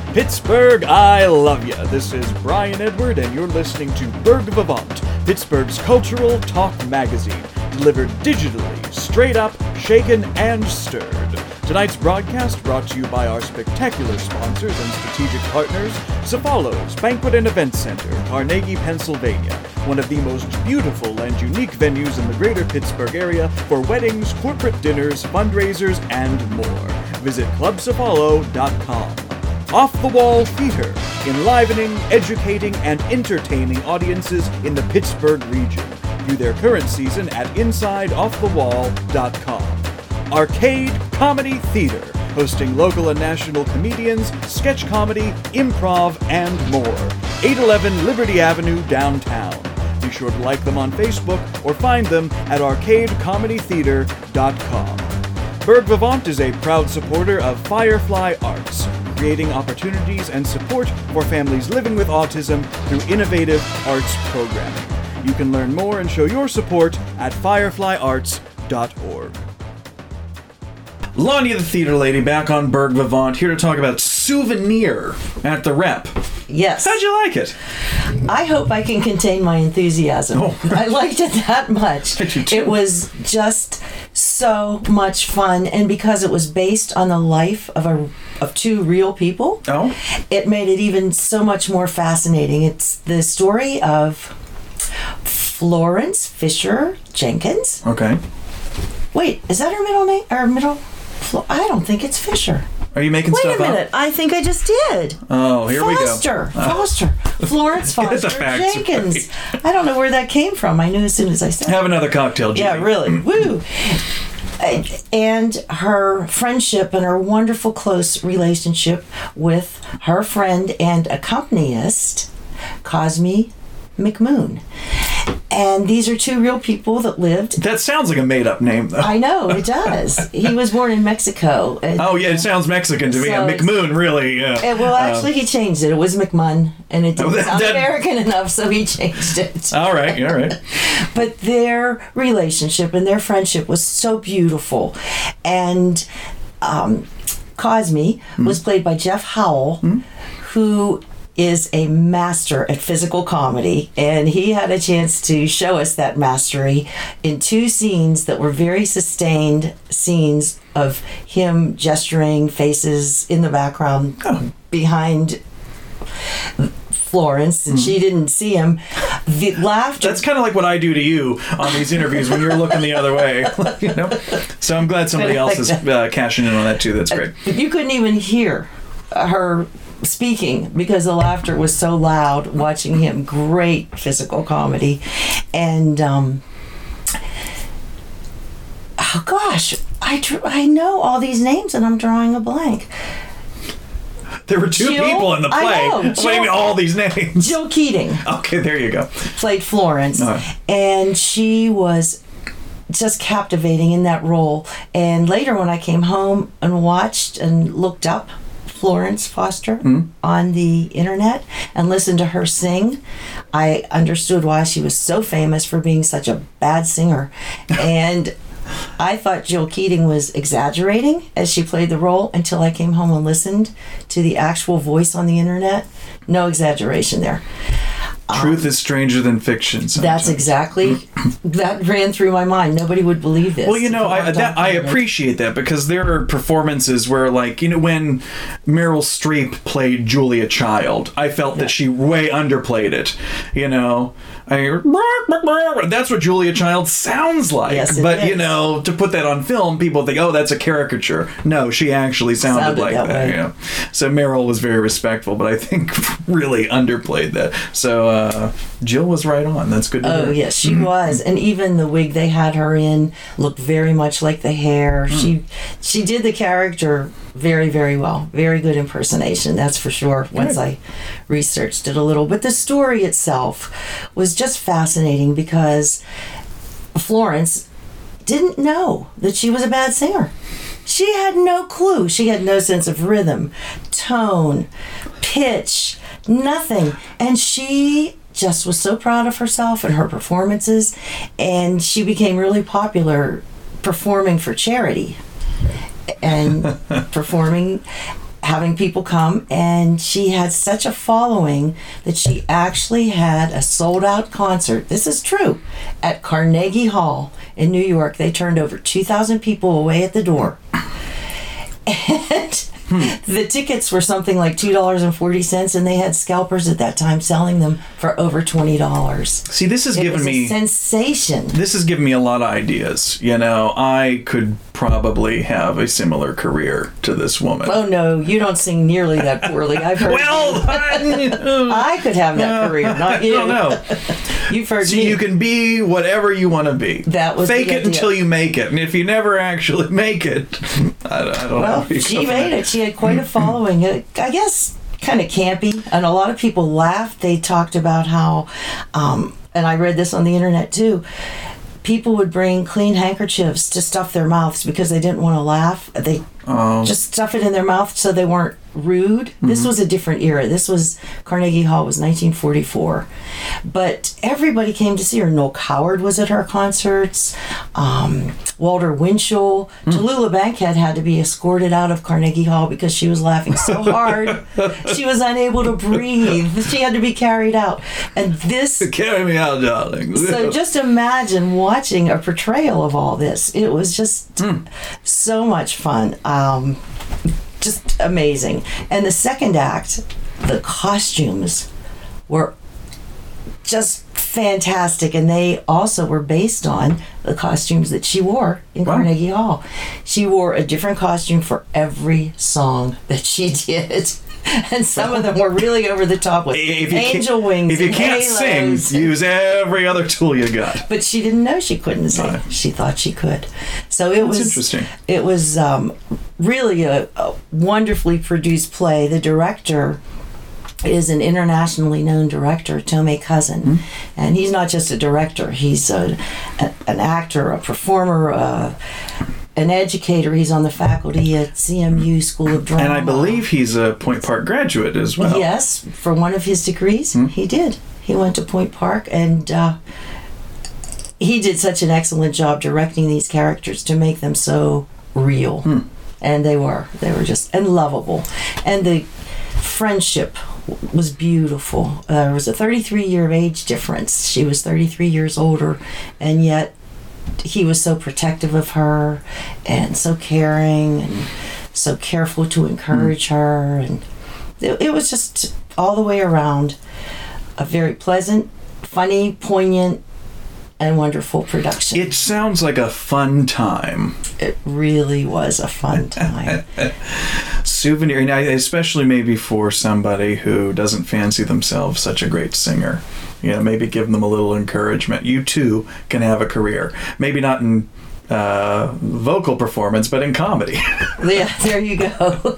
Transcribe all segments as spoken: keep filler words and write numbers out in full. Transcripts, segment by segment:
Pittsburgh, I love ya. This is Brian Edward, and you're listening to Berg Vivant, Pittsburgh's cultural talk magazine, delivered digitally, straight up, shaken, and stirred. Tonight's broadcast brought to you by our spectacular sponsors and strategic partners, Cefalos Banquet and Event Center, Carnegie, Pennsylvania, one of the most beautiful and unique venues in the greater Pittsburgh area for weddings, corporate dinners, fundraisers, and more. Visit club cefalo dot com. Off the Wall Theater, enlivening, educating, and entertaining audiences in the Pittsburgh region. View their current season at inside off the wall dot com. Arcade Comedy Theater, hosting local and national comedians, sketch comedy, improv, and more. eight eleven Liberty Avenue, downtown. Be sure to like them on Facebook or find them at arcade comedy theater dot com. Berg Vivant is a proud supporter of Firefly Arts, creating opportunities and support for families living with autism through innovative arts programming. You can learn more and show your support at firefly arts dot org. Lonnie the Theater Lady back on Berg Vivant, here to talk about Souvenir at the Rep. Yes. How'd you like it? I hope I can contain my enthusiasm. Oh. I liked it that much. I do too. It was just so much fun, and because it was based on the life of a of two real people, Oh. it made it even so much more fascinating. It's the story of Florence Fisher Jenkins. Okay. Wait, is that her middle name? Or middle? Flo- I don't think it's Fisher. Are you making Wait stuff a minute. up? I think I just did. Oh, here Foster. we go. Foster. Florence Get the Foster facts Jenkins. I don't know where that came from. I knew as soon as I said it. Have another cocktail, Jimmy. Yeah, really. Woo. And her friendship and her wonderful close relationship with her friend and accompanist, Cosme McMoon. And these are two real people that lived. That sounds like a made-up name, though. I know, it does. He was born in Mexico. Oh, yeah, it sounds Mexican to me. So Yeah, McMoon, really, yeah. Uh, well, actually, he changed it. It was McMunn, and it didn't Oh, that- sound that- American enough, so he changed it. All right, all right. But their relationship and their friendship was so beautiful. And um, Cosme Mm-hmm. was played by Jeff Howell, mm-hmm. who is a master at physical comedy, and he had a chance to show us that mastery in two scenes that were very sustained scenes of him gesturing, faces in the background Oh. behind Florence, and mm. she didn't see him. The laughter. That's kind of like what I do to you on these interviews when you're looking the other way. You know? So I'm glad somebody else is uh, cashing in on that too. That's great. You couldn't even hear her speaking because the laughter was so loud watching him. Great physical comedy. And um oh gosh, I dr- I know all these names and I'm drawing a blank. There were two Jill, people in the play. I know, What do you mean all these names? Jill Keating. Okay, there you go. Played Florence, Uh-huh. and she was just captivating in that role. And later when I came home and watched and looked up Florence Foster mm-hmm. on the internet and listened to her sing, I understood why she was so famous for being such a bad singer. And I thought Jill Keating was exaggerating as she played the role until I came home and listened to the actual voice on the internet. No exaggeration there. Truth um, is stranger than fiction. Sometimes. That's exactly, that ran through my mind. Nobody would believe this. Well, you know, I that, I appreciate that because there are performances where, like, you know, when Meryl Streep played Julia Child, I felt yeah. that she way underplayed it. You know, I, that's what Julia Child sounds like. Yes, it but, is. you know, to put that on film, people think, oh, that's a caricature. No, she actually sounded, sounded like that. that you know? So Meryl was very respectful, but I think really underplayed that. So, uh, Uh, Jill was right on. That's good to Oh, hear. yes, she was. And even the wig they had her in looked very much like the hair. Mm. She she did the character very, very well. Very good impersonation, that's for sure, once good. I researched it a little. But the story itself was just fascinating because Florence didn't know that she was a bad singer. She had no clue. She had no sense of rhythm, tone, pitch, nothing. And she just was so proud of herself and her performances, and she became really popular performing for charity and performing having people come, and she had such a following that she actually had a sold-out concert. This is true. At Carnegie Hall in New York, they turned over two thousand people away at the door. And hmm. the tickets were something like two dollars and forty cents, and they had scalpers at that time selling them for over twenty dollars. See, this has it given was me... a sensation. This has given me a lot of ideas. You know, I could probably have a similar career to this woman. Oh, no, you don't sing nearly that poorly. I've heard well, I could have that career, not you. I don't know. You've heard so me. You can be whatever you want to be. That was Fake the it idea. until you make it. And if you never actually make it, I, I don't well, know. Well, she made it. She had quite a following. I guess kind of campy. And a lot of people laughed. They talked about how, um, and I read this on the internet too, people would bring clean handkerchiefs to stuff their mouths because they didn't want to laugh. They oh. just stuff it in their mouth so they weren't rude. Mm-hmm. This was a different era. This was Carnegie Hall was nineteen forty-four. But everybody came to see her. Noel Coward was at her concerts. Um, Walter Winchell. Mm. Tallulah Bankhead had to be escorted out of Carnegie Hall because she was laughing so hard she was unable to breathe. She had to be carried out. And this... Carry me out, darling. So just imagine watching a portrayal of all this. It was just mm. so much fun. Um, just amazing. And the second act, the costumes were just fantastic, and they also were based on the costumes that she wore in wow. Carnegie Hall. She wore a different costume for every song that she did. And some of them were really over the top with angel wings. If you and can't halos. sing, use every other tool you got. But she didn't know she couldn't sing. Right. She thought she could. So it That's was interesting. It was um, really a, a wonderfully produced play. The director is an internationally known director, Tomei Cousin, mm-hmm. and he's not just a director. He's a, a, an actor, a performer. Uh, an educator. He's on the faculty at C M U School of Drama. And I believe he's a Point Park graduate as well. Yes, for one of his degrees, hmm. he did. He went to Point Park, and uh, he did such an excellent job directing these characters to make them so real. Hmm. And they were. They were just, and lovable. And the friendship was beautiful. Uh, there was a thirty-three year age difference. She was thirty-three years older, and yet he was so protective of her and so caring and so careful to encourage mm. her, and it, it was just all the way around a very pleasant, funny, poignant, and wonderful production. It sounds like a fun time. It really was a fun time. Souvenir, and especially maybe for somebody who doesn't fancy themselves such a great singer. You know, maybe give them a little encouragement. You too can have a career. Maybe not in uh, vocal performance, but in comedy. Yeah, there you go.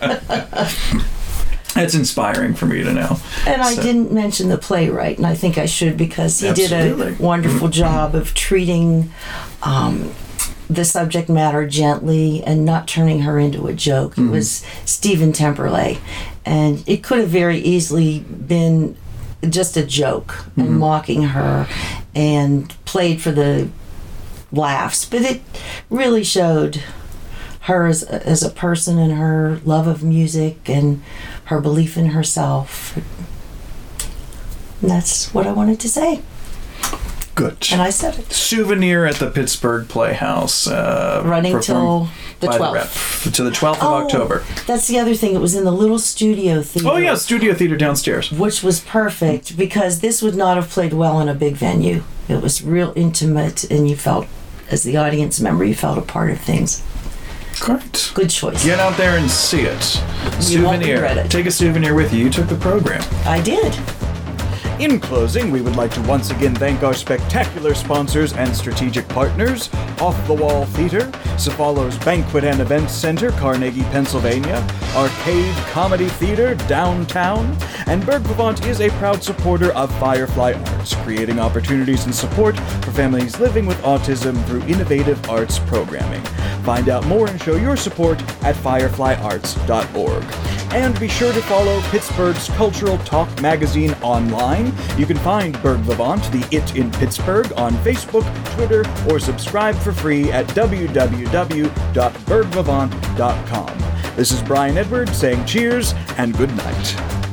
That's inspiring for me to know. And I so. didn't mention the playwright, and I think I should, because he Absolutely. did a wonderful job of treating um, the subject matter gently and not turning her into a joke. Mm-hmm. It was Stephen Temperley, and it could have very easily been just a joke mm-hmm. and mocking her and played for the laughs, but it really showed her as, as a person and her love of music and her belief in herself. And that's what I wanted to say. Good. And I said it. Souvenir at the Pittsburgh Playhouse. Uh, Running till the twelfth. To the twelfth of oh, October. That's the other thing. It was in the little studio theater. Oh, yeah, studio theater downstairs. Which was perfect, because this would not have played well in a big venue. It was real intimate, and you felt, as the audience member, you felt a part of things. Great. Good choice. Get out there and see it. You Souvenir. won't regret it. Take a souvenir with you. You took the program. I did. In closing, we would like to once again thank our spectacular sponsors and strategic partners: Off the Wall Theater, Cephalo's Banquet and Events Center, Carnegie, Pennsylvania, Arcade Comedy Theater, downtown, and Berg Vivant is a proud supporter of Firefly Arts, creating opportunities and support for families living with autism through innovative arts programming. Find out more and show your support at firefly arts dot org. And be sure to follow Pittsburgh's Cultural Talk magazine online. You can find Berg Vivant, the It in Pittsburgh, on Facebook, Twitter, or subscribe for free at w w w dot berg vivant dot com. This is Brian Edward saying cheers and good night.